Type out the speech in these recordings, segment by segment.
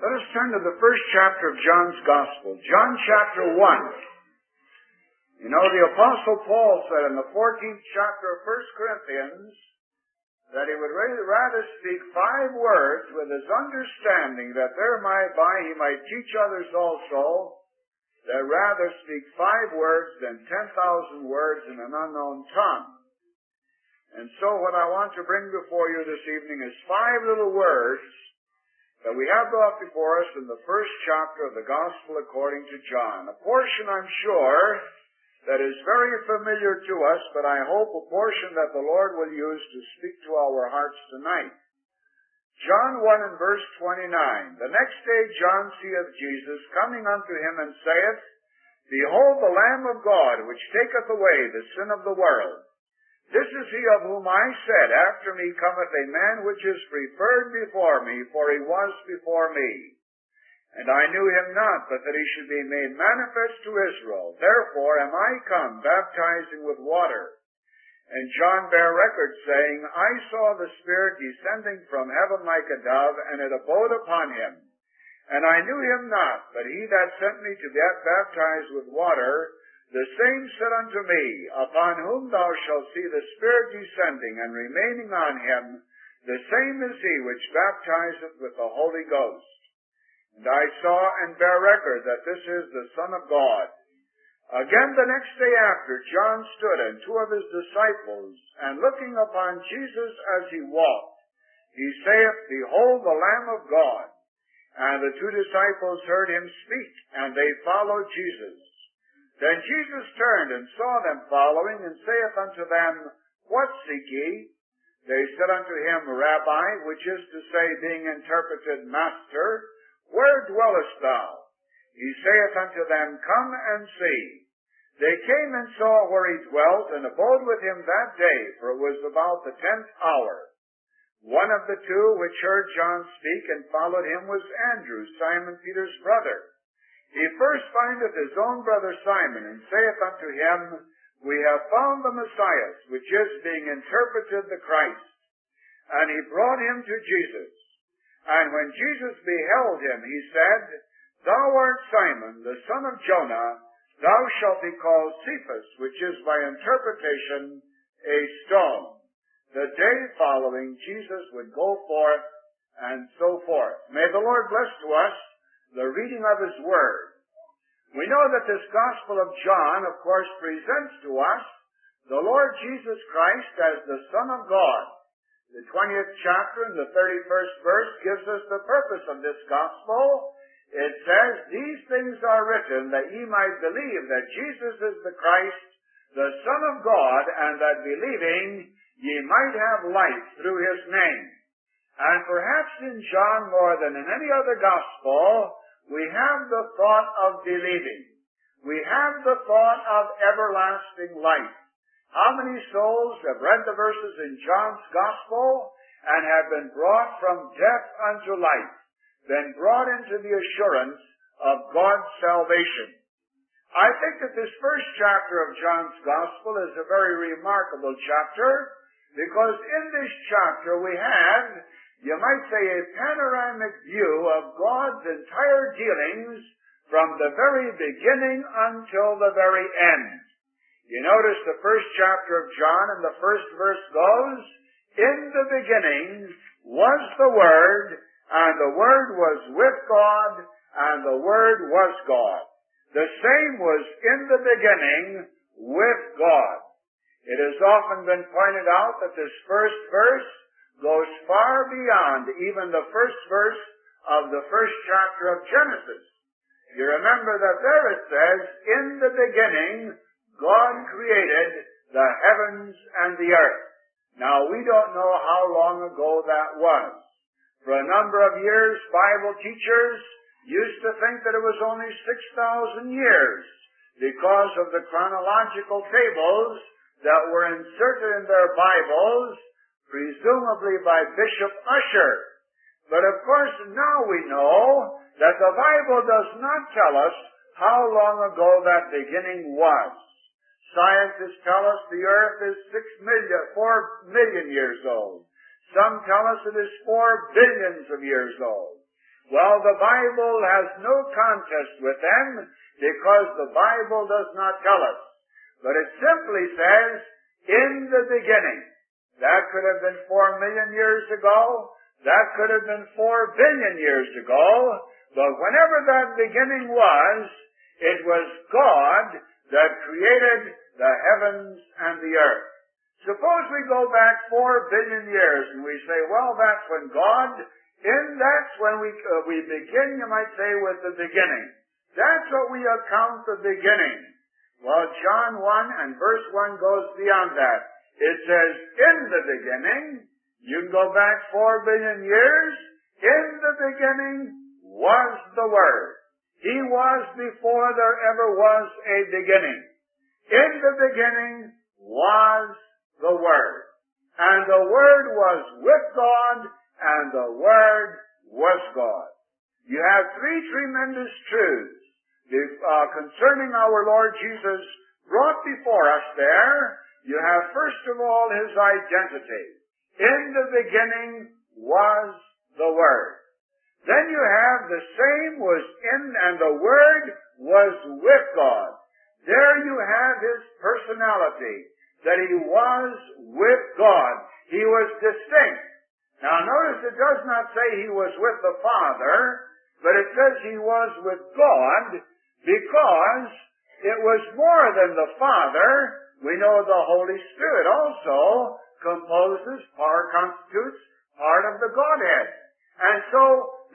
Let us turn to the first chapter of John's Gospel, John chapter 1. You know, the Apostle Paul said in the 14th chapter of 1 Corinthians that he would rather speak 5 words with his understanding that thereby he might teach others also, than rather speak 5 words than 10,000 words in an unknown tongue. And so what I want to bring before you this evening is 5 little words that we have brought before us in the first chapter of the Gospel according to John. A portion, I'm sure, that is very familiar to us, but I hope a portion that the Lord will use to speak to our hearts tonight. John 1 and verse 29. The next day John seeth Jesus coming unto him and saith, Behold the Lamb of God, which taketh away the sin of the world. This is he of whom I said, After me cometh a man which is preferred before me, for he was before me. And I knew him not, but that he should be made manifest to Israel. Therefore am I come, baptizing with water. And John bare record, saying, I saw the Spirit descending from heaven like a dove, and it abode upon him. And I knew him not, but he that sent me to baptize with water, the same said unto me, Upon whom thou shalt see the Spirit descending and remaining on him, the same is he which baptizeth with the Holy Ghost. And I saw and bear record that this is the Son of God. Again the next day after, John stood and 2 of his disciples, and looking upon Jesus as he walked, he saith, Behold the Lamb of God. And the 2 disciples heard him speak, and they followed Jesus. Then Jesus turned and saw them following, and saith unto them, What seek ye? They said unto him, Rabbi, which is to say, being interpreted, Master, where dwellest thou? He saith unto them, Come and see. They came and saw where he dwelt, and abode with him that day, for it was about the 10th hour. One of the 2 which heard John speak and followed him was Andrew, Simon Peter's brother. He first findeth his own brother Simon, and saith unto him, We have found the Messiah, which is being interpreted the Christ. And he brought him to Jesus. And when Jesus beheld him, he said, Thou art Simon, the son of Jonah, thou shalt be called Cephas, which is by interpretation a stone. The day following, Jesus would go forth, and so forth. May the Lord bless to us the reading of his word. We know that this Gospel of John, of course, presents to us the Lord Jesus Christ as the Son of God. The 20th chapter and the 31st verse gives us the purpose of this Gospel. It says, These things are written that ye might believe that Jesus is the Christ, the Son of God, and that believing ye might have life through his name. And perhaps in John more than in any other Gospel, we have the thought of believing. We have the thought of everlasting life. How many souls have read the verses in John's Gospel and have been brought from death unto life, been brought into the assurance of God's salvation? I think that this first chapter of John's Gospel is a very remarkable chapter, because in this chapter we have, you might say, a panoramic view of God's entire dealings from the very beginning until the very end. You notice the first chapter of John, and the first verse goes, In the beginning was the Word, and the Word was with God, and the Word was God. The same was in the beginning with God. It has often been pointed out that this first verse goes far beyond even the first verse of the first chapter of Genesis. You remember that there it says, In the beginning, God created the heavens and the earth. Now, we don't know how long ago that was. For a number of years, Bible teachers used to think that it was only 6,000 years because of the chronological tables that were inserted in their Bibles, presumably by Bishop Ussher. But of course, now we know that the Bible does not tell us how long ago that beginning was. Scientists tell us the earth is 4 million years old. Some tell us it is 4 billions of years old. Well, the Bible has no contest with them because the Bible does not tell us. But it simply says, in the beginning. That could have been 4 million years ago. That could have been 4 billion years ago. But whenever that beginning was, it was God that created the heavens and the earth. Suppose we go back 4 billion years and we say, well, that's when God, that's when we begin, you might say, with the beginning. That's what we account the beginning. Well, John 1 and verse 1 goes beyond that. It says, in the beginning, you can go back 4 billion years, in the beginning was the Word. He was before there ever was a beginning. In the beginning was the Word. And the Word was with God, and the Word was God. You have 3 tremendous truths concerning our Lord Jesus brought before us there. You have, first of all, His identity. In the beginning was the Word. Then you have the same was in, and the Word was with God. There you have His personality, that He was with God. He was distinct. Now notice it does not say He was with the Father, but it says He was with God, because it was more than the Father. We know the Holy Spirit also constitutes part of the Godhead. And so,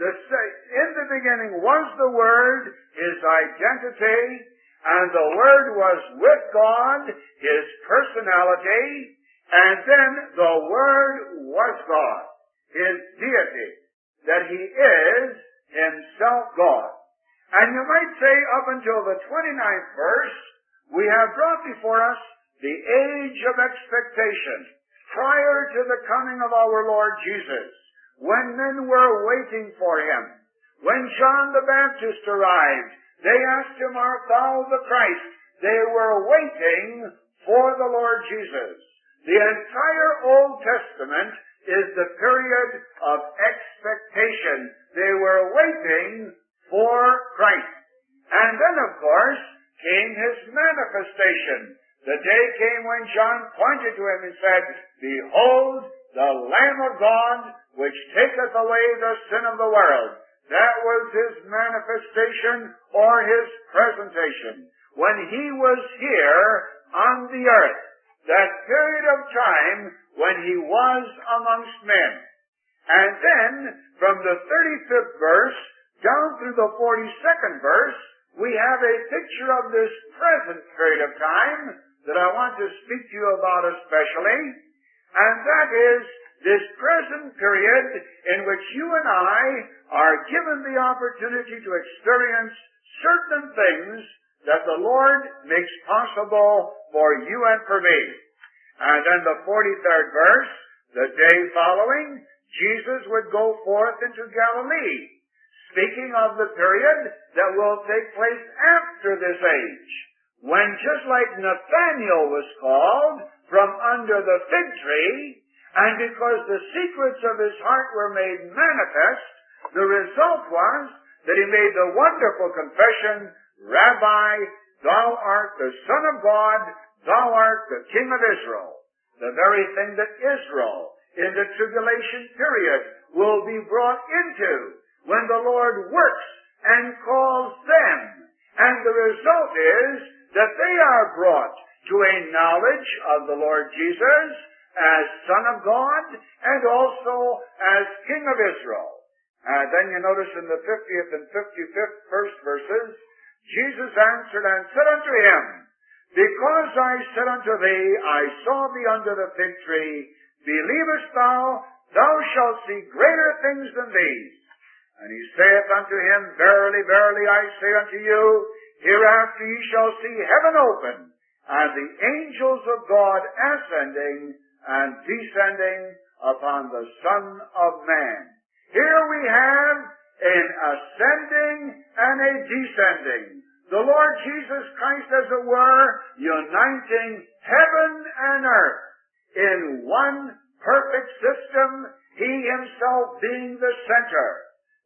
in the beginning was the Word, His identity, and the Word was with God, His personality, and then the Word was God, His deity, that He is Himself God. And you might say up until the 29th verse, we have brought before us the age of expectation prior to the coming of our Lord Jesus, when men were waiting for Him. When John the Baptist arrived, they asked him, art thou the Christ? They were waiting for the Lord Jesus. The entire Old Testament is the period of expectation. They were waiting for Christ. And then, of course, came His manifestation. The day came when John pointed to Him and said, behold, the Lamb of God, which taketh away the sin of the world. That was His manifestation or His presentation. When He was here on the earth, that period of time when He was amongst men. And then, from the 35th verse down through the 42nd verse, we have a picture of this present period of time that I want to speak to you about especially, and that is this present period in which you and I are given the opportunity to experience certain things that the Lord makes possible for you and for me. And then the 43rd verse, the day following, Jesus would go forth into Galilee, speaking of the period that will take place after this age, when just like Nathanael was called from under the fig tree, and because the secrets of his heart were made manifest, the result was that he made the wonderful confession, Rabbi, thou art the Son of God, thou art the King of Israel. The very thing that Israel, in the tribulation period, will be brought into when the Lord works and calls them. And the result is that they are brought to a knowledge of the Lord Jesus as Son of God and also as King of Israel. And then you notice in the 50th and 51st verses, Jesus answered and said unto him, because I said unto thee, I saw thee under the fig tree, believest thou, thou shalt see greater things than these. And he saith unto him, verily, verily, I say unto you, hereafter ye shall see heaven open, and the angels of God ascending and descending upon the Son of Man. Here we have an ascending and a descending. The Lord Jesus Christ, as it were, uniting heaven and earth in one perfect system, He Himself being the center.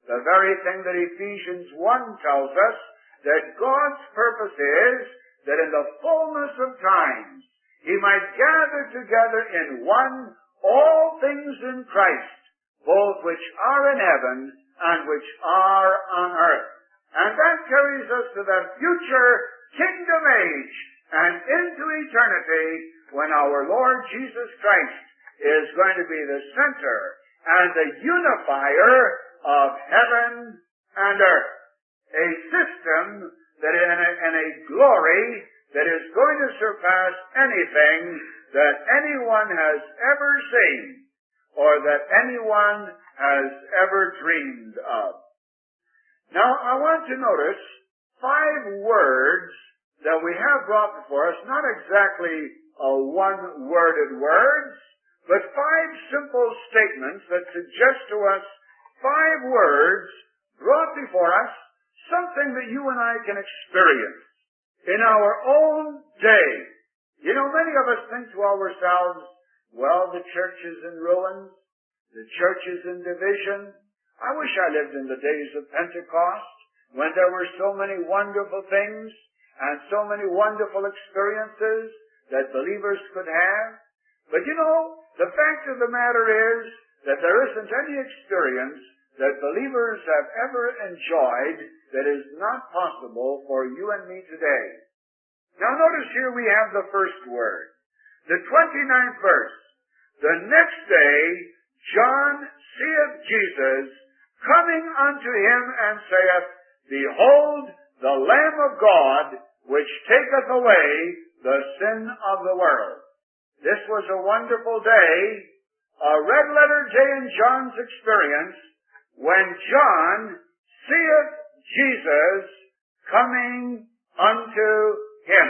The very thing that Ephesians 1 tells us, that God's purpose is that in the fullness of times He might gather together in one all things in Christ, both which are in heaven and which are on earth. And that carries us to that future kingdom age and into eternity when our Lord Jesus Christ is going to be the center and the unifier of heaven and earth. A system that in a glory that is going to surpass anything that anyone has ever seen or that anyone has ever dreamed of. Now, I want to notice 5 words that we have brought before us, not exactly one-worded words, but 5 simple statements that suggest to us 5 words brought before us, something that you and I can experience in our own day. You know, many of us think to ourselves, well, the church is in ruins, the church is in division. I wish I lived in the days of Pentecost, when there were so many wonderful things and so many wonderful experiences that believers could have. But you know, the fact of the matter is that there isn't any experience that believers have ever enjoyed that is not possible for you and me today. Now notice here we have the first word. The 29th verse. The next day John seeth Jesus coming unto him and saith, Behold, the Lamb of God, which taketh away the sin of the world. This was a wonderful day, a red-letter day in John's experience, when John seeth Jesus coming unto him.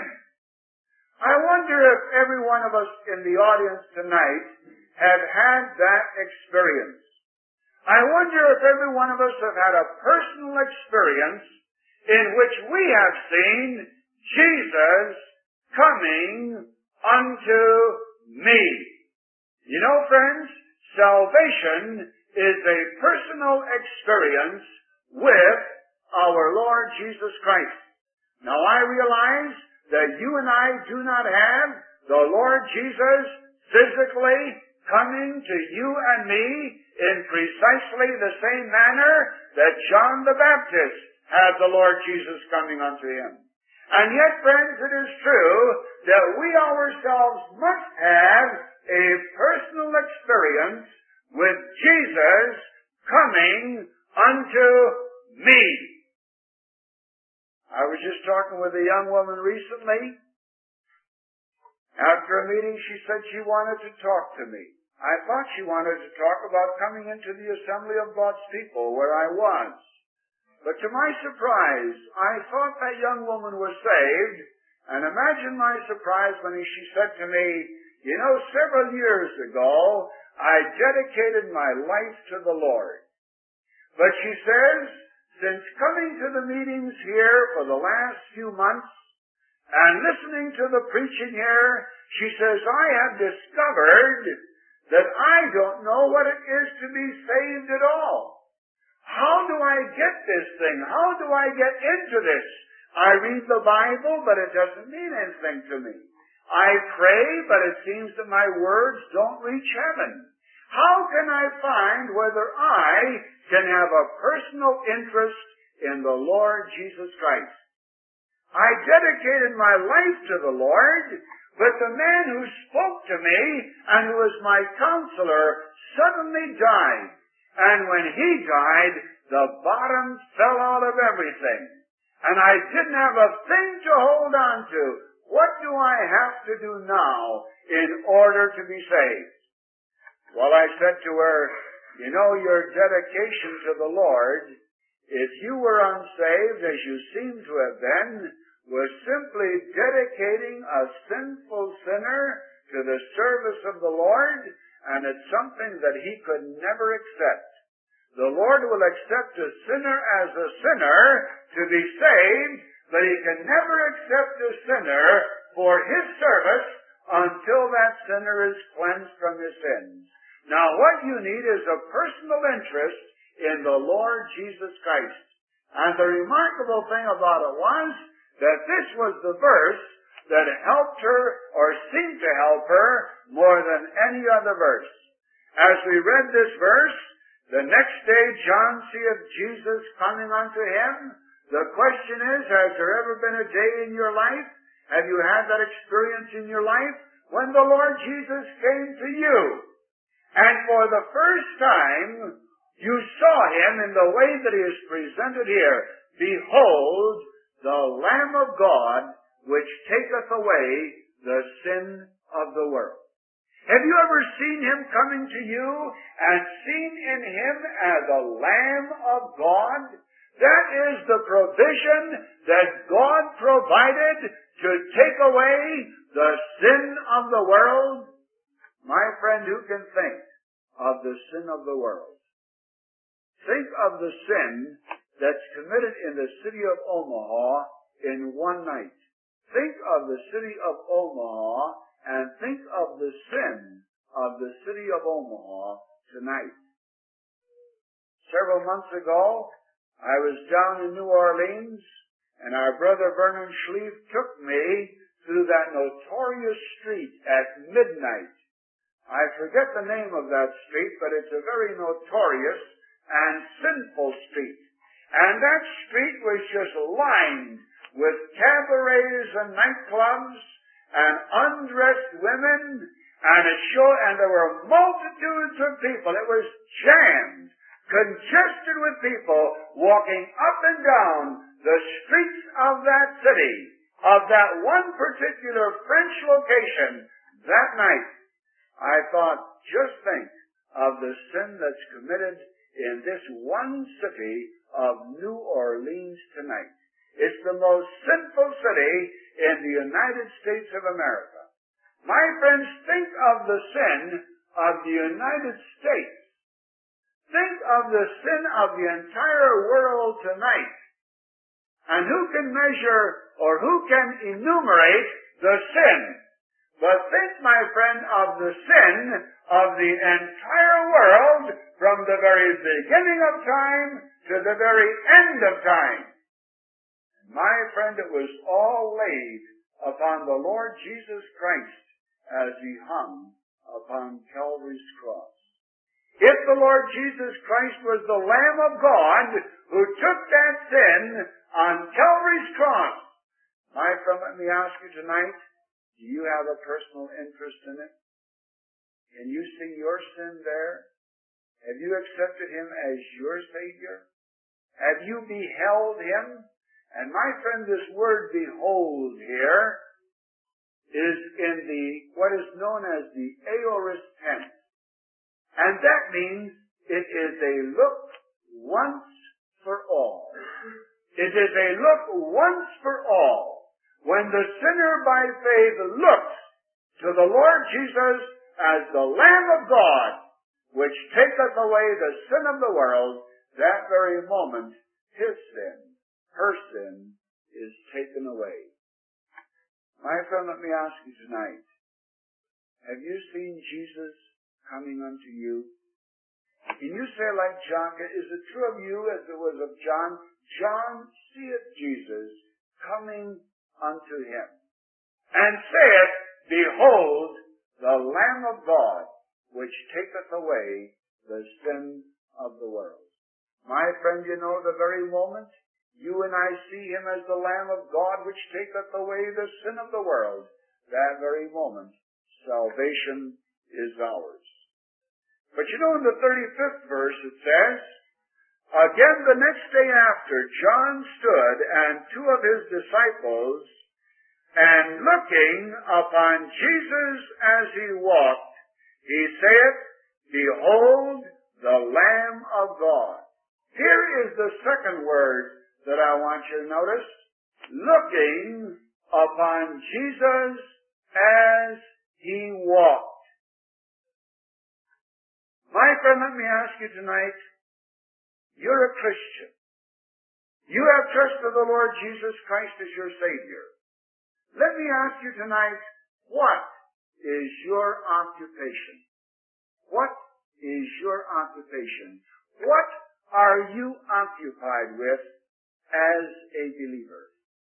I wonder if every one of us in the audience tonight have had that experience. I wonder if every one of us have had a personal experience in which we have seen Jesus coming unto me. You know, friends, salvation is a personal experience with our Lord Jesus Christ. Now, I realize that you and I do not have the Lord Jesus physically coming to you and me in precisely the same manner that John the Baptist had the Lord Jesus coming unto him. And yet, friends, it is true that we ourselves must have a personal experience with Jesus coming unto me. I was just talking with a young woman recently. After a meeting, she said she wanted to talk to me. I thought she wanted to talk about coming into the assembly of God's people where I was. But to my surprise, I thought that young woman was saved, and imagine my surprise when she said to me, you know, several years ago, I dedicated my life to the Lord. But she says, since coming to the meetings here for the last few months, and listening to the preaching here, she says, I have discovered that I don't know what it is to be saved at all. How do I get this thing? How do I get into this? I read the Bible, but it doesn't mean anything to me. I pray, but it seems that my words don't reach heaven. How can I find whether I can have a personal interest in the Lord Jesus Christ? I dedicated my life to the Lord, but the man who spoke to me and who was my counselor suddenly died. And when he died, the bottom fell out of everything. And I didn't have a thing to hold on to. What do I have to do now in order to be saved? Well, I said to her, you know, your dedication to the Lord, if you were unsaved, as you seem to have been, was simply dedicating a sinful sinner to the service of the Lord, and it's something that He could never accept. The Lord will accept a sinner as a sinner to be saved, but He can never accept a sinner for His service until that sinner is cleansed from his sins. Now, what you need is a personal interest in the Lord Jesus Christ. And the remarkable thing about it was that this was the verse that helped her, or seemed to help her, more than any other verse. As we read this verse, the next day John seeth Jesus coming unto him. The question is, has there ever been a day in your life, have you had that experience in your life, when the Lord Jesus came to you? And for the first time, you saw him in the way that he is presented here. Behold, the Lamb of God, which taketh away the sin of the world. Have you ever seen him coming to you and seen in him as a Lamb of God? That is the provision that God provided to take away the sin of the world. My friend, who can think of the sin of the world? Think of the sin that's committed in the city of Omaha in one night. Think of the city of Omaha and think of the sin of the city of Omaha tonight. Several months ago, I was down in New Orleans, and our brother Vernon Schlief took me through that notorious street at midnight. I forget the name of that street, but it's a very notorious and sinful street. And that street was just lined with cabarets and nightclubs and undressed women, and there were multitudes of people. It was jammed, congested with people walking up and down the streets of that city, of that one particular French location that night. I thought, just think of the sin that's committed in this one city of New Orleans tonight. It's the most sinful city in the United States of America. My friends, think of the sin of the United States. Think of the sin of the entire world tonight. And who can measure or who can enumerate the sin? But think, my friend, of the sin of the entire world from the very beginning of time to the very end of time. My friend, it was all laid upon the Lord Jesus Christ as he hung upon Calvary's cross. If the Lord Jesus Christ was the Lamb of God who took that sin on Calvary's cross, my friend, let me ask you tonight, do you have a personal interest in it? Can you see your sin there? Have you accepted him as your Savior? Have you beheld him? And my friend, this word behold here is in what is known as the aorist tense. And that means it is a look once for all. It is a look once for all. When the sinner by faith looks to the Lord Jesus as the Lamb of God, which taketh away the sin of the world, that very moment his sin, her sin, is taken away. My friend, let me ask you tonight, have you seen Jesus coming unto you? Can you say like John, is it true of you as it was of John? John seeth Jesus coming unto him, and saith, Behold, the Lamb of God, which taketh away the sin of the world. My friend, you know, the very moment you and I see him as the Lamb of God, which taketh away the sin of the world, that very moment, salvation is ours. But you know, in the 35th verse it says, Again the next day after, John stood and two of his disciples, and looking upon Jesus as he walked, he saith, Behold, the Lamb of God. Here is the second word that I want you to notice. Looking upon Jesus as he walked. My friend, let me ask you tonight, you're a Christian. You have trusted the Lord Jesus Christ as your Savior. Let me ask you tonight, what is your occupation? What is your occupation? What are you occupied with as a believer?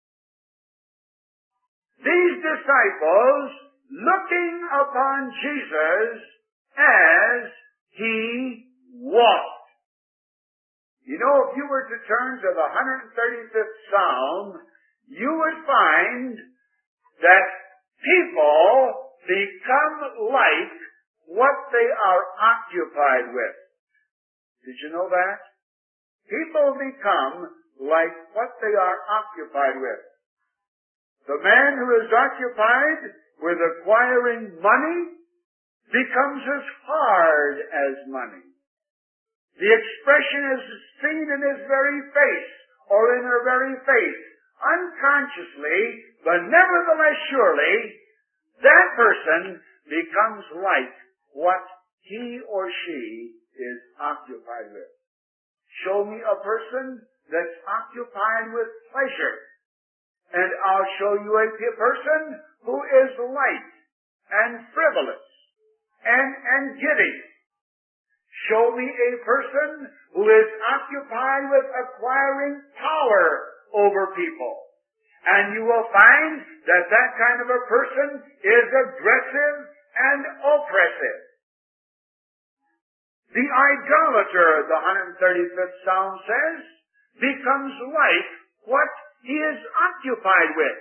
These disciples, looking upon Jesus as He walked. You know, if you were to turn to the 135th Psalm, you would find that people become like what they are occupied with. Did you know that? People become like what they are occupied with. The man who is occupied with acquiring money becomes as hard as money. The expression is seen in his very face, or in her very face, unconsciously, but nevertheless surely, that person becomes like what he or she is occupied with. Show me a person that's occupied with pleasure, and I'll show you a person who is light and frivolous and giddy. Show me a person who is occupied with acquiring power over people, and you will find that that kind of a person is aggressive and oppressive. The idolater, the 135th Psalm says, becomes like what he is occupied with.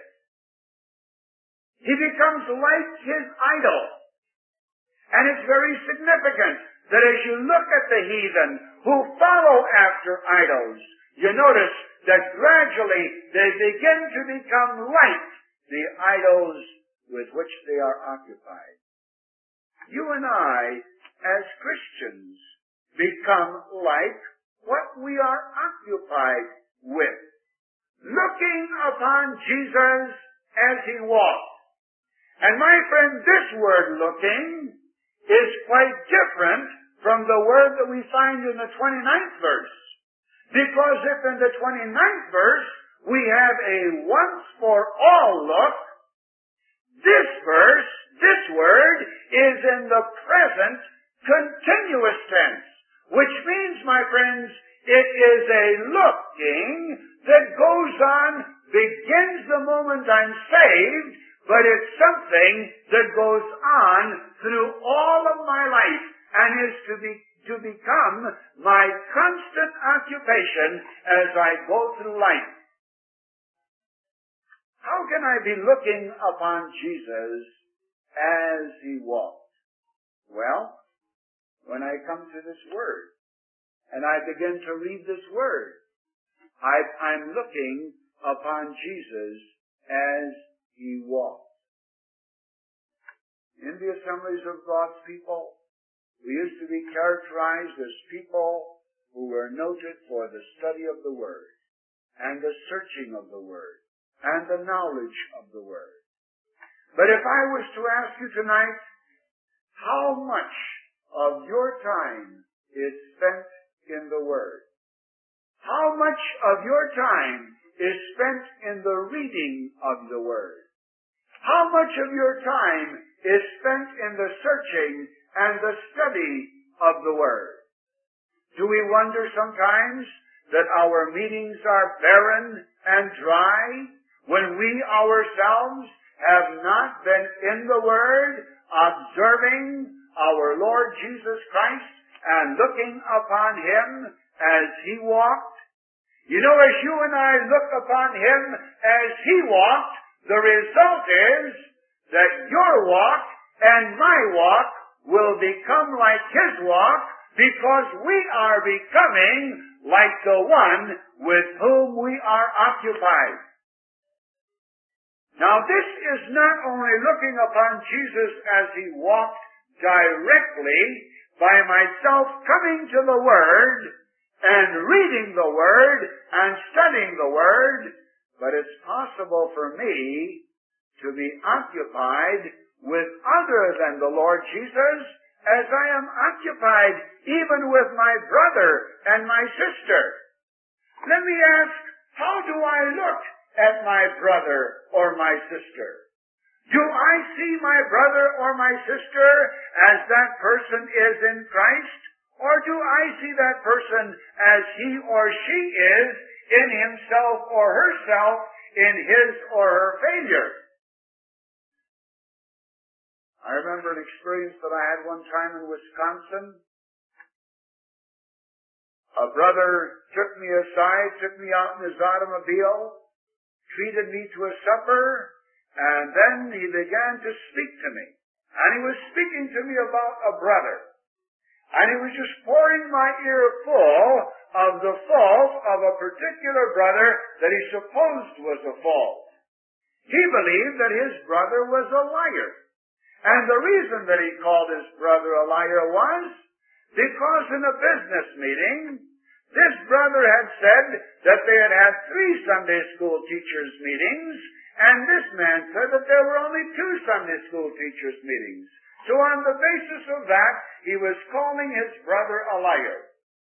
He becomes like his idol. And it's very significant that as you look at the heathen who follow after idols, you notice that gradually they begin to become like the idols with which they are occupied. You and I, as Christians, become like what we are occupied with. Looking upon Jesus as He walked. And my friend, this word looking is quite different from the word that we find in the 29th verse. Because if in the 29th verse we have a once for all look, this verse, this word, is in the present continuous tense, which means, my friends, it is a looking that goes on, begins the moment I'm saved, but it's something that goes on through all of my life and is to become my constant occupation as I go through life. How can I be looking upon Jesus as He walked? Well, when I come to this word and I begin to read this word, I'm looking upon Jesus as He walked. In the assemblies of God's people, we used to be characterized as people who were noted for the study of the Word, and the searching of the Word, and the knowledge of the Word. But if I was to ask you tonight, how much of your time is spent in the Word? How much of your time is spent in the reading of the Word? How much of your time is spent in the searching and the study of the Word? Do we wonder sometimes that our meetings are barren and dry when we ourselves have not been in the Word, observing our Lord Jesus Christ and looking upon Him as He walked? You know, as you and I look upon Him as He walked, the result is that your walk and my walk will become like His walk, because we are becoming like the one with whom we are occupied. Now, this is not only looking upon Jesus as He walked directly by myself coming to the Word and reading the Word and studying the Word, but it's possible for me to be occupied with other than the Lord Jesus, as I am occupied even with my brother and my sister. Let me ask, how do I look at my brother or my sister? Do I see my brother or my sister as that person is in Christ? Or do I see that person as he or she is in himself or herself, in his or her failure? I remember an experience that I had one time in Wisconsin. A brother took me aside, took me out in his automobile, treated me to a supper, and then he began to speak to me. And he was speaking to me about a brother. And he was just pouring my ear full of the fault of a particular brother that he supposed was a fault. He believed that his brother was a liar. And the reason that he called his brother a liar was because in a business meeting, this brother had said that they had had 3 Sunday school teachers' meetings, and this man said that there were only 2 Sunday school teachers' meetings. So on the basis of that, he was calling his brother a liar.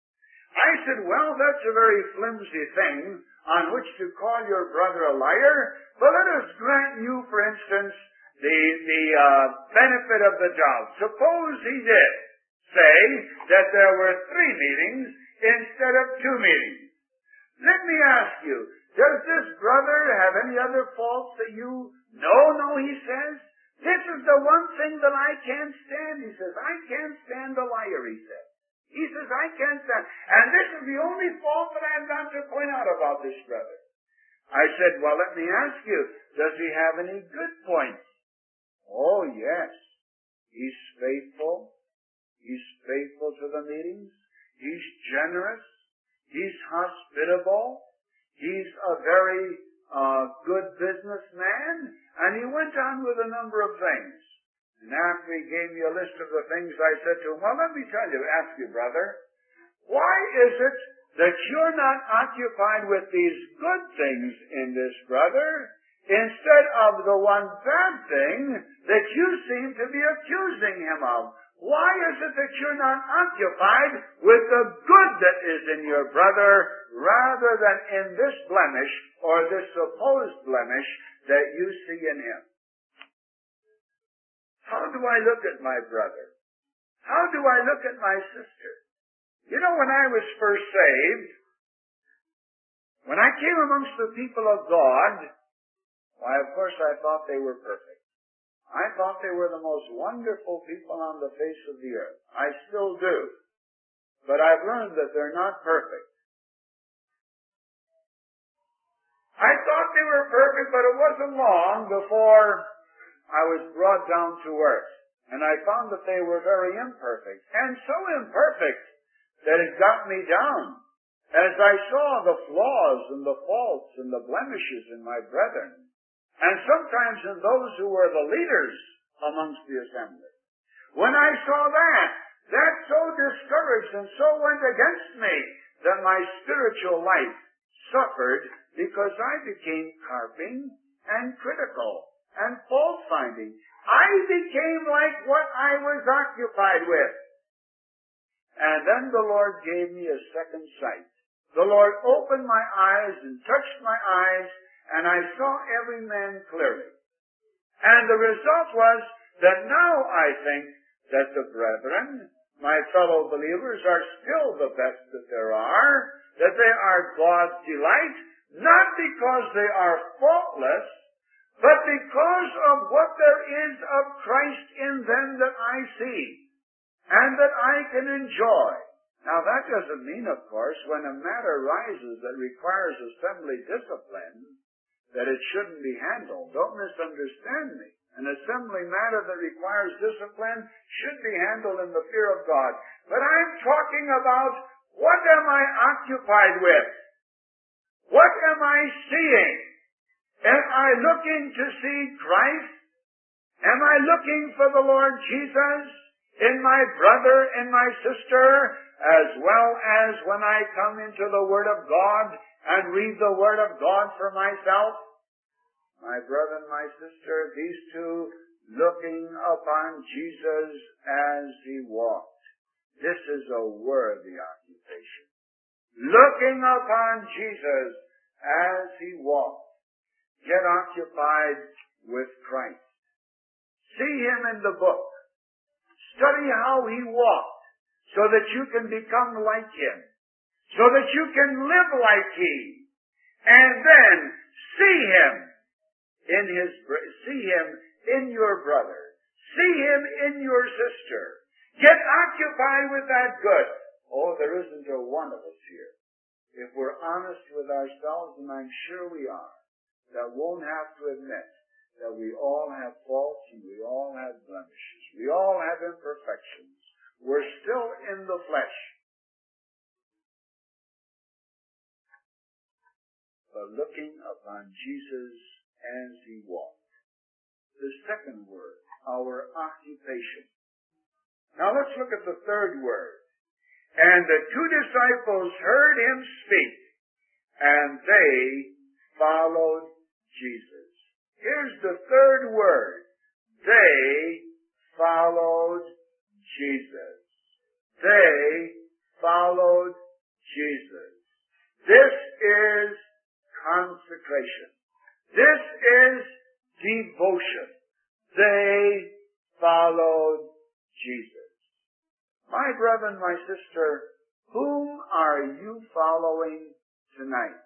I said, well, that's a very flimsy thing on which to call your brother a liar, but let us grant you, for instance, the benefit of the doubt. Suppose he did say that there were 3 meetings instead of 2 meetings. Let me ask you, does this brother have any other faults that you know? No, he says. This is the one thing that I can't stand. He says, I can't stand a liar, he says. He says, I can't stand. And this is the only fault that I've got to point out about this brother. I said, well, let me ask you, does he have any good points? Oh, yes. He's faithful. He's faithful to the meetings. He's generous. He's hospitable. He's a very good businessman. And he went on with a number of things. And after he gave me a list of the things, I said to him, well, let me ask you, brother, why is it that you're not occupied with these good things in this brother instead of the one bad thing that you seem to be accusing him of? Why is it that you're not occupied with the good that is in your brother rather than in this blemish or this supposed blemish that you see in him? How do I look at my brother? How do I look at my sister? You know, when I was first saved, when I came amongst the people of God, why, of course, I thought they were perfect. I thought they were the most wonderful people on the face of the earth. I still do. But I've learned that they're not perfect. I thought they were perfect, but it wasn't long before I was brought down to earth. And I found that they were very imperfect. And so imperfect that it got me down. As I saw the flaws and the faults and the blemishes in my brethren. And sometimes in those who were the leaders amongst the assembly. When I saw that so discouraged and so went against me that my spiritual life suffered because I became carping and critical and fault-finding. I became like what I was occupied with. And then the Lord gave me a second sight. The Lord opened my eyes and touched my eyes, and I saw every man clearly. And the result was that now I think that the brethren, my fellow believers, are still the best that there are, that they are God's delight, not because they are faultless, but because of what there is of Christ in them that I see, and that I can enjoy. Now that doesn't mean, of course, when a matter arises that requires assembly discipline, that it shouldn't be handled. Don't misunderstand me. An assembly matter that requires discipline should be handled in the fear of God. But I'm talking about what am I occupied with? What am I seeing? Am I looking to see Christ? Am I looking for the Lord Jesus in my brother and my sister, as well as when I come into the Word of God and read the Word of God for myself? My brother and my sister, these two looking upon Jesus as He walked. This is a worthy occupation. Looking upon Jesus as He walked. Get occupied with Christ. See Him in the book. Study how He walked. so that you can become like Him, so that you can live like He, and then see Him in your brother, see Him in your sister. Get occupied with that good. Oh, there isn't a one of us here, if we're honest with ourselves, and I'm sure we are, that won't have to admit that we all have faults and we all have blemishes. We all have imperfections. We're still in the flesh. But looking upon Jesus as He walked. The second word, our occupation. Now let's look at the third word. And the two disciples heard Him speak, and they followed Jesus. Here's the third word. They followed Jesus. They followed Jesus. This is consecration. This is devotion. They followed Jesus. My brethren, my sister, whom are you following tonight?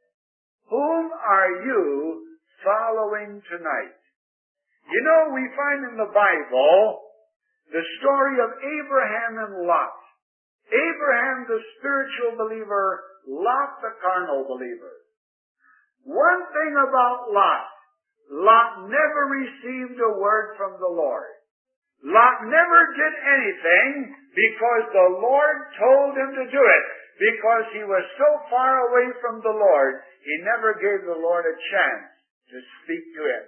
Whom are you following tonight? You know, we find in the Bible the story of Abraham and Lot. Abraham, the spiritual believer, Lot, the carnal believer. One thing about Lot, Lot never received a word from the Lord. Lot never did anything because the Lord told him to do it. Because he was so far away from the Lord, he never gave the Lord a chance to speak to him.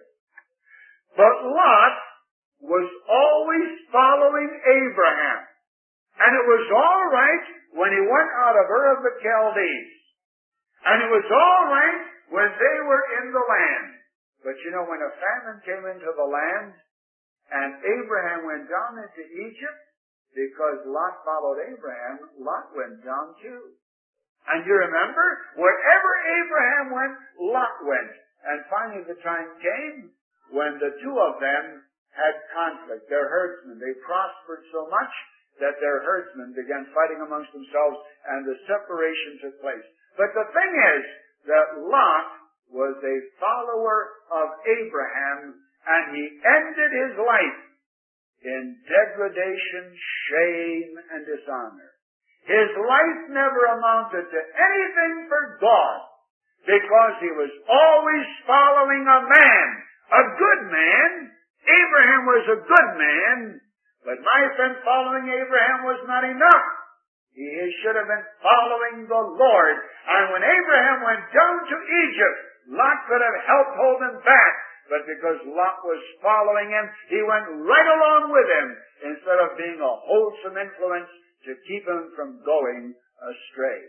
But Lot was always following Abraham. And it was all right when he went out of Ur of the Chaldees. And it was all right when they were in the land. But you know, when a famine came into the land, and Abraham went down into Egypt, because Lot followed Abraham, Lot went down too. And you remember, wherever Abraham went, Lot went. And finally the time came when the two of them had conflict. Their herdsmen, they prospered so much that their herdsmen began fighting amongst themselves, and the separation took place. But the thing is that Lot was a follower of Abraham, and he ended his life in degradation, shame, and dishonor. His life never amounted to anything for God, because he was always following a man, a good man. Abraham was a good man, but my friend, following Abraham was not enough. He should have been following the Lord. And when Abraham went down to Egypt, Lot could have helped hold him back. But because Lot was following him, he went right along with him, instead of being a wholesome influence to keep him from going astray.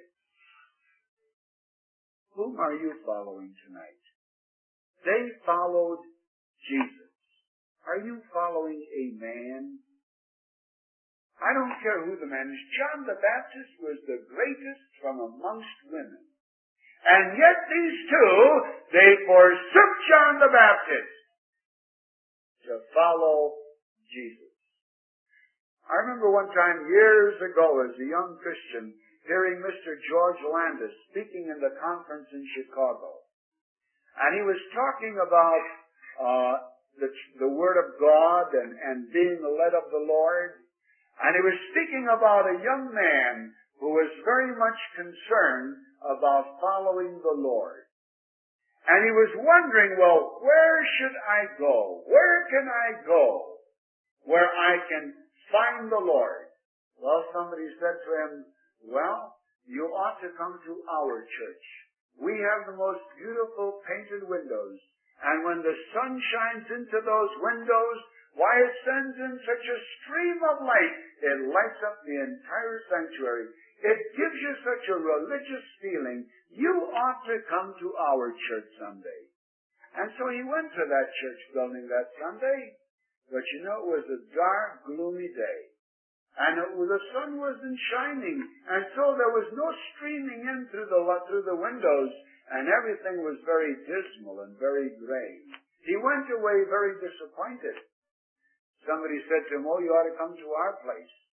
Whom are you following tonight? They followed Jesus. Are you following a man? I don't care who the man is. John the Baptist was the greatest from amongst women. And yet these two, they forsook John the Baptist to follow Jesus. I remember one time years ago as a young Christian hearing Mr. George Landis speaking in the conference in Chicago. And he was talking about the Word of God and being led of the Lord. And he was speaking about a young man who was very much concerned about following the Lord. And he was wondering, well, where should I go? Where can I go where I can find the Lord? Well, somebody said to him, well, you ought to come to our church. We have the most beautiful painted windows. And when the sun shines into those windows, why, it sends in such a stream of light. It lights up the entire sanctuary. It gives you such a religious feeling. You ought to come to our church someday. And so he went to that church building that Sunday. But you know, it was a dark, gloomy day. And the sun wasn't shining. And so there was no streaming in through the windows. And everything was very dismal and very gray. He went away very disappointed. Somebody said to him, oh, you ought to come to our place.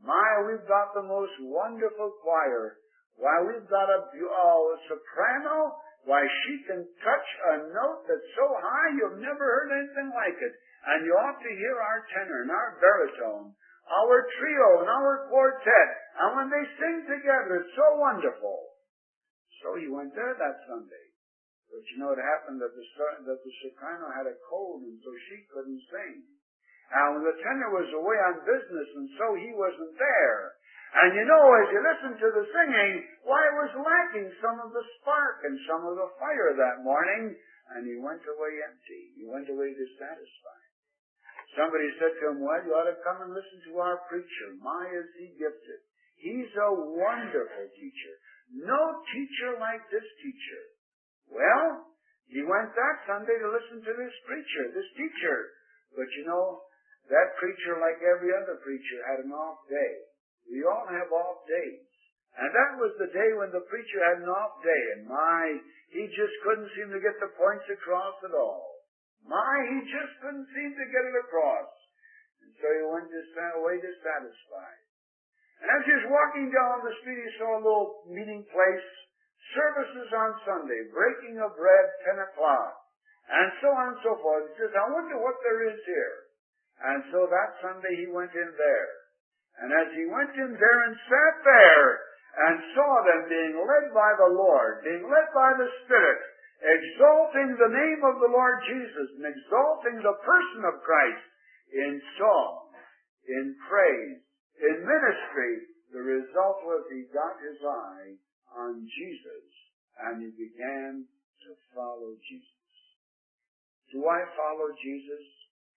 My, we've got the most wonderful choir. Why, we've got a soprano. Why, she can touch a note that's so high you've never heard anything like it. And you ought to hear our tenor and our baritone, our trio and our quartet. And when they sing together, it's so wonderful. So he went there that Sunday. But you know, it happened that the soprano had a cold, and so she couldn't sing. And when the tenor was away on business, and so he wasn't there. And you know, as you listen to the singing, why, it was lacking some of the spark and some of the fire that morning. And he went away empty. He went away dissatisfied. Somebody said to him, well, you ought to come and listen to our preacher. My, is he gifted. He's a wonderful teacher. No teacher like this teacher. Well, he went that Sunday to listen to this teacher. But you know, that preacher, like every other preacher, had an off day. We all have off days. And that was the day when the preacher had an off day. And he just couldn't seem to get the points across at all. He just couldn't seem to get it across. And so he went away dissatisfied. And as he was walking down the street, he saw a little meeting place, services on Sunday, breaking of bread, 10 o'clock, and so on and so forth. He says, I wonder what there is here. And so that Sunday he went in there. And as he went in there and sat there and saw them being led by the Lord, being led by the Spirit, exalting the name of the Lord Jesus and exalting the person of Christ in song, in praise, in ministry, the result was he got his eye on Jesus and he began to follow Jesus. Do I follow Jesus?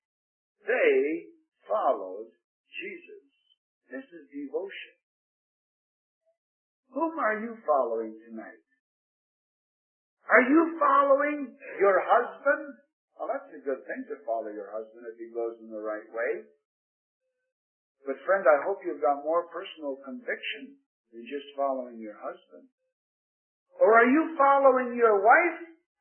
They followed Jesus. This is devotion. Whom are you following tonight? Are you following your husband? Well, that's a good thing to follow your husband if he goes in the right way. But friend, I hope you've got more personal conviction than just following your husband. Or are you following your wife?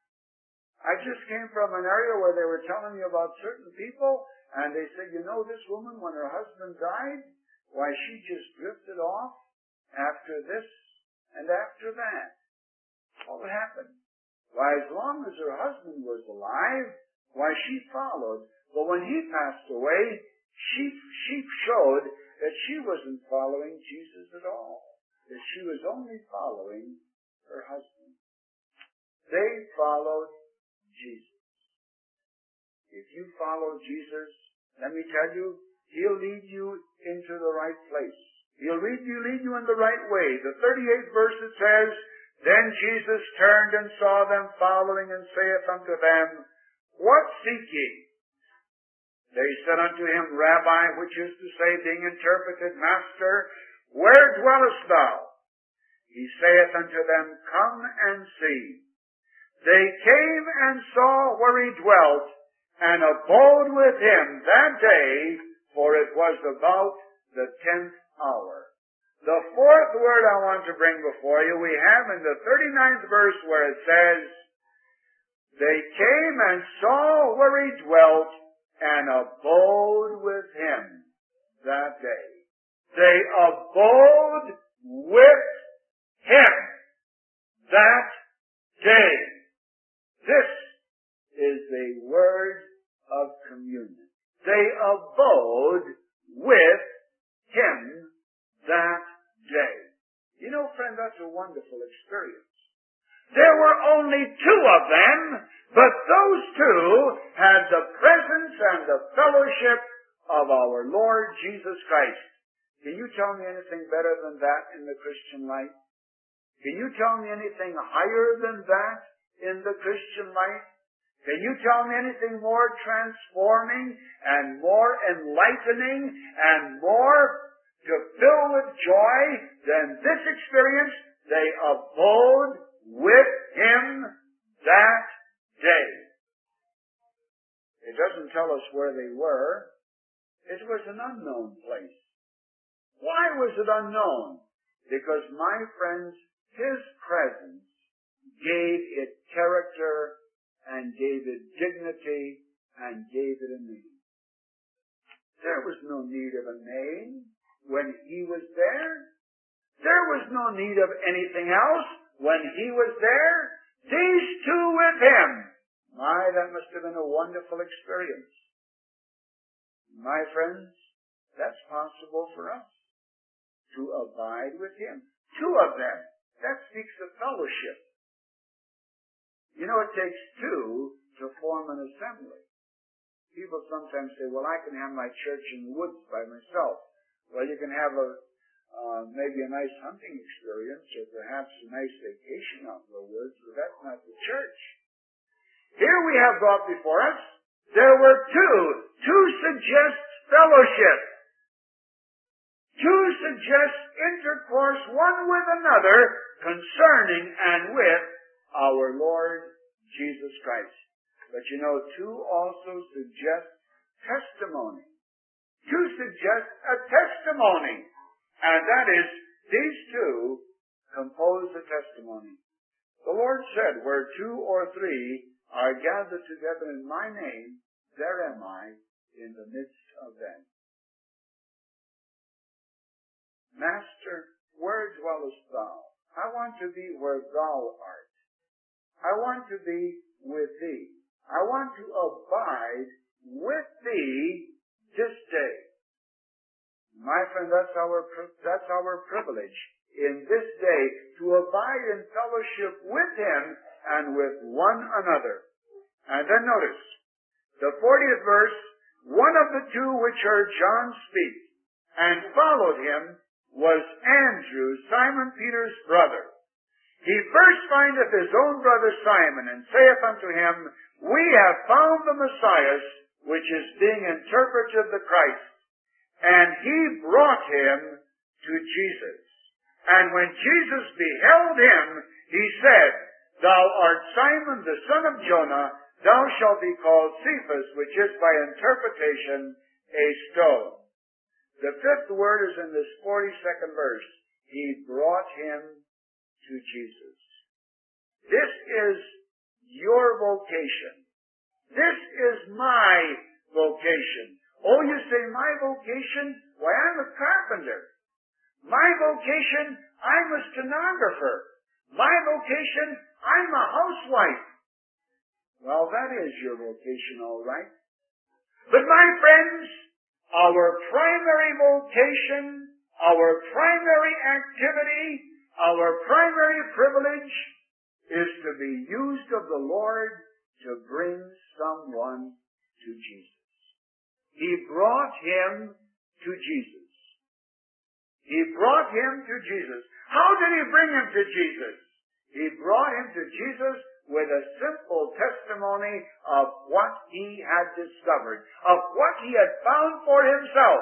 I just came from an area where they were telling me about certain people, and they said, you know, this woman, when her husband died, why, she just drifted off after this and after that. What happened? Why, as long as her husband was alive, why, she followed. But when he passed away, she showed that she wasn't following Jesus at all. That she was only following her husband. They followed Jesus. If you follow Jesus, let me tell you, he'll lead you into the right place. He'll lead you in the right way. The 38th verse, it says, Then Jesus turned and saw them following, and saith unto them, What seek ye? They said unto him, Rabbi, which is to say, being interpreted, Master, where dwellest thou? He saith unto them, Come and see. They came and saw where he dwelt, and abode with him that day, for it was about the 10th hour. The fourth word I want to bring before you, we have in the 39th verse where it says, They came and saw where he dwelt, and abode with him that day. They abode with him that day. This is the word of communion. They abode with him that day. You know, friend, that's a wonderful experience. There were only two of them, but those two had the presence and the fellowship of our Lord Jesus Christ. Can you tell me anything better than that in the Christian life? Can you tell me anything higher than that in the Christian life? Can you tell me anything more transforming and more enlightening and more to fill with joy than this experience? They abode with him that day. It doesn't tell us where they were. It was an unknown place. Why was it unknown? Because, my friends, his presence gave it character and gave it dignity and gave it a name. There was no need of a name. when He was there. There was no need of anything else when He was there. These two with Him. My, that must have been a wonderful experience. My friends, that's possible for us, to abide with Him. Two of them. That speaks of fellowship. You know, it takes two to form an assembly. People sometimes say, well, I can have my church in the woods by myself. Well, you can have maybe a nice hunting experience or perhaps a nice vacation out in the woods, but that's not the church. Here we have brought before us, there were two. Two suggest fellowship. Two suggest intercourse one with another concerning and with our Lord Jesus Christ. But you know, two also suggest testimony. Two suggest a testimony. And that is, these two compose a testimony. The Lord said, where two or three are gathered together in my name, there am I in the midst of them. Master, where dwellest thou? I want to be where thou art. I want to be with thee. I want to abide with thee this day. My friend, that's our privilege in this day to abide in fellowship with Him and with one another. And then notice, the 40th verse, one of the two which heard John speak and followed him was Andrew, Simon Peter's brother. He first findeth his own brother Simon, and saith unto him, we have found the Messiah, which is being interpreted the Christ. And he brought him to Jesus. And when Jesus beheld him, he said, thou art Simon the son of Jonah, thou shalt be called Cephas, which is by interpretation a stone. The fifth word is in this 42nd verse. He brought him to Jesus. This is your vocation. This is my vocation. Oh, you say, my vocation? Why, I'm a carpenter. My vocation, I'm a stenographer. My vocation, I'm a housewife. Well, that is your vocation, all right. But my friends, our primary vocation, our primary activity, our primary privilege is to be used of the Lord to bring someone to Jesus. He brought him to Jesus. He brought him to Jesus. How did he bring him to Jesus? He brought him to Jesus with a simple testimony of what he had discovered, of what he had found for himself.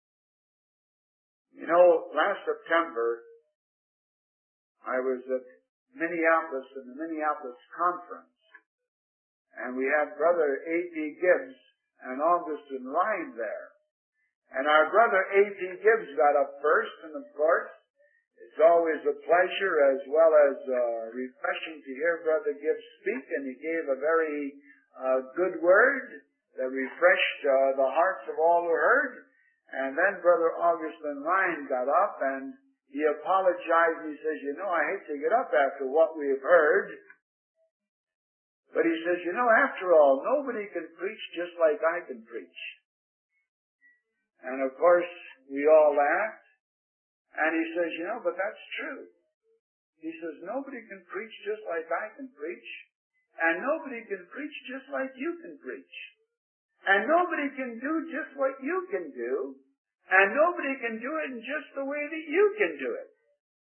You know, last September, I was at Minneapolis in the Minneapolis conference, and we had Brother A.P. Gibbs and Augustine Ryan there. And our brother A.P. Gibbs got up first, and of course, it's always a pleasure as well as refreshing to hear Brother Gibbs speak, and he gave a very good word that refreshed the hearts of all who heard. And then Brother Augustine Ryan got up, and he apologized, and he says, you know, I hate to get up after what we've heard. But he says, you know, after all, nobody can preach just like I can preach. And of course, we all laughed. And he says, you know, but that's true. He says, nobody can preach just like I can preach. And nobody can preach just like you can preach. And nobody can do just what you can do. And nobody can do it in just the way that you can do it.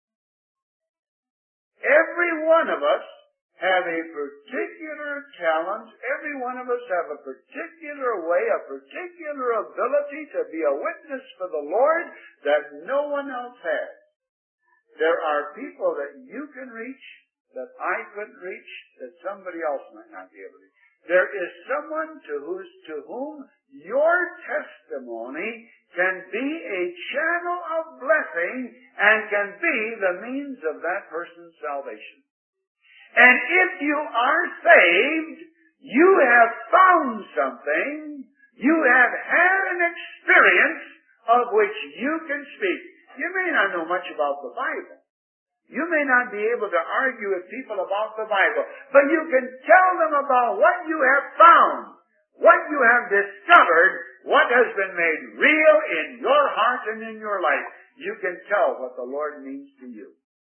Every one of us have a particular talent. Every one of us have a particular way, a particular ability to be a witness for the Lord that no one else has. There are people that you can reach that I couldn't reach, that somebody else might not be able to reach. There is someone to whom your testimony can be a channel of blessing and can be the means of that person's salvation. And if you are saved, you have found something, you have had an experience of which you can speak. You may not know much about the Bible. You may not be able to argue with people about the Bible, but you can tell them about what you have found, what you have discovered, what has been made real in your heart and in your life. You can tell what the Lord means to you.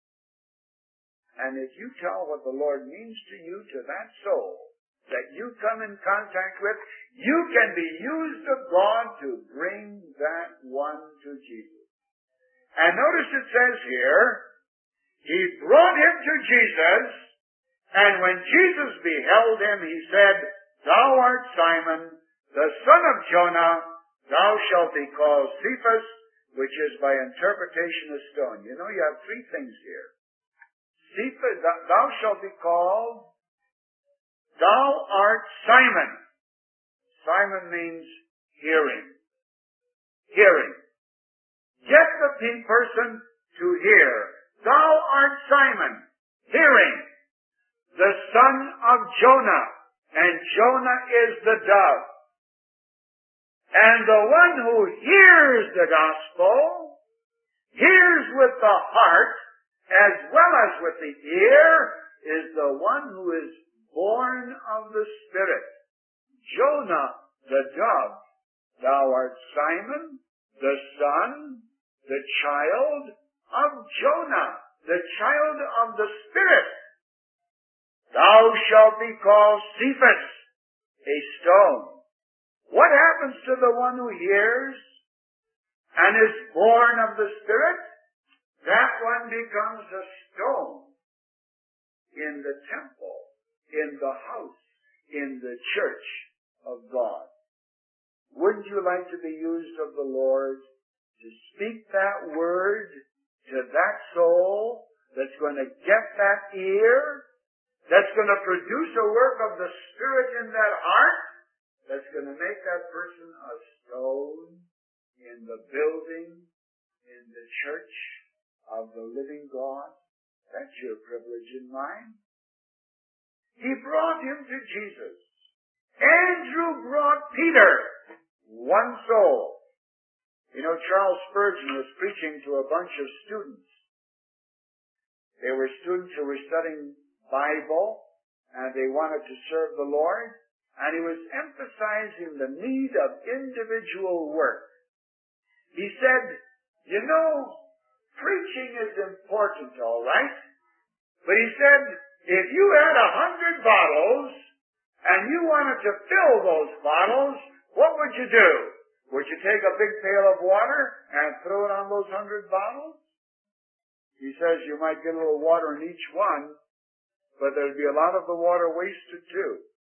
And if you tell what the Lord means to you, to that soul that you come in contact with, you can be used of God to bring that one to Jesus. And notice it says here, he brought him to Jesus, and when Jesus beheld him, he said, Thou art Simon, the son of Jonah, thou shalt be called Cephas, which is by interpretation a stone. You know, you have three things here. Cephas, thou shalt be called, thou art Simon. Simon means hearing. Hearing. Get the person to hear. Thou art Simon, hearing, the son of Jonah, and Jonah is the dove. And the one who hears the gospel, hears with the heart, as well as with the ear, is the one who is born of the Spirit. Jonah, the dove. Thou art Simon, the son, the child of Jonah, the child of the Spirit. Thou shalt be called Cephas, a stone. What happens to the one who hears and is born of the Spirit? That one becomes a stone in the temple, in the house, in the church of God. Wouldn't you like to be used of the Lord to speak that word to that soul that's going to get that ear, that's going to produce a work of the Spirit in that heart, that's going to make that person a stone in the building, in the church of the living God? That's your privilege and mine. He brought him to Jesus. Andrew brought Peter, one soul. You know, Charles Spurgeon was preaching to a bunch of students. They were students who were studying Bible, and they wanted to serve the Lord, and he was emphasizing the need of individual work. He said, you know, preaching is important, all right, but he said, if you had 100 bottles, and you wanted to fill those bottles, what would you do? Would you take a big pail of water and throw it on those 100 bottles? He says you might get a little water in each one, but there'd be a lot of the water wasted too.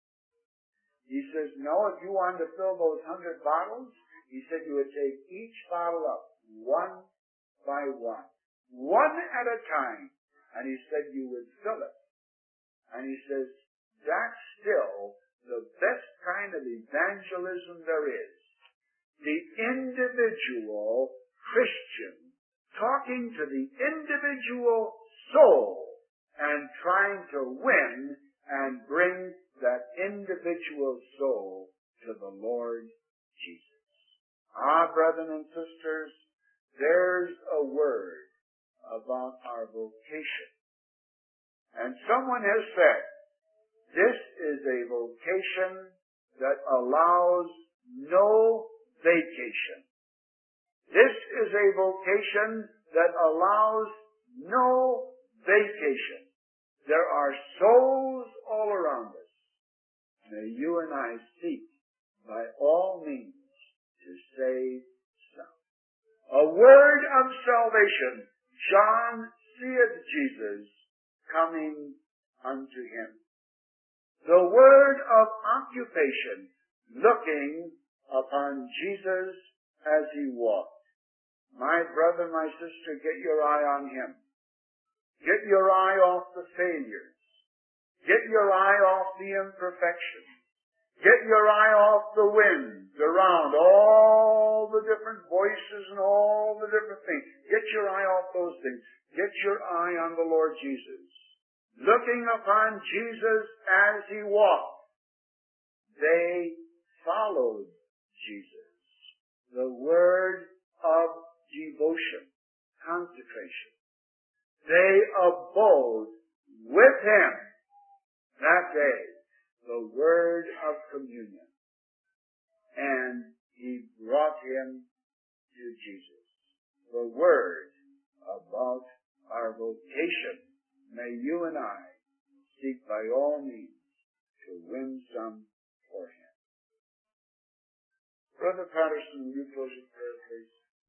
He says, no, if you wanted to fill those 100 bottles, he said you would take each bottle up, one by one at a time. And he said you would fill it. And he says, that's still the best kind of evangelism there is. The individual Christian talking to the individual soul and trying to win and bring that individual soul to the Lord Jesus. Ah, brethren and sisters, there's a word about our vocation. And someone has said, this is a vocation that allows no vacation. This is a vocation that allows no vacation. There are souls all around us. May you and I seek by all means to save some. A word of salvation. John seeth Jesus coming unto him. The word of occupation, looking upon Jesus as he walked. My brother, my sister, get your eye on him. Get your eye off the failures. Get your eye off the imperfections. Get your eye off the winds around, all the different voices and all the different things. Get your eye off those things. Get your eye on the Lord Jesus. Looking upon Jesus as he walked, they followed Jesus. The word of devotion, consecration. They abode with him that day, the word of communion. And he brought him to Jesus. The word about our vocation. May you and I seek by all means to win some for him. Brother Patterson, will you close in prayer, please?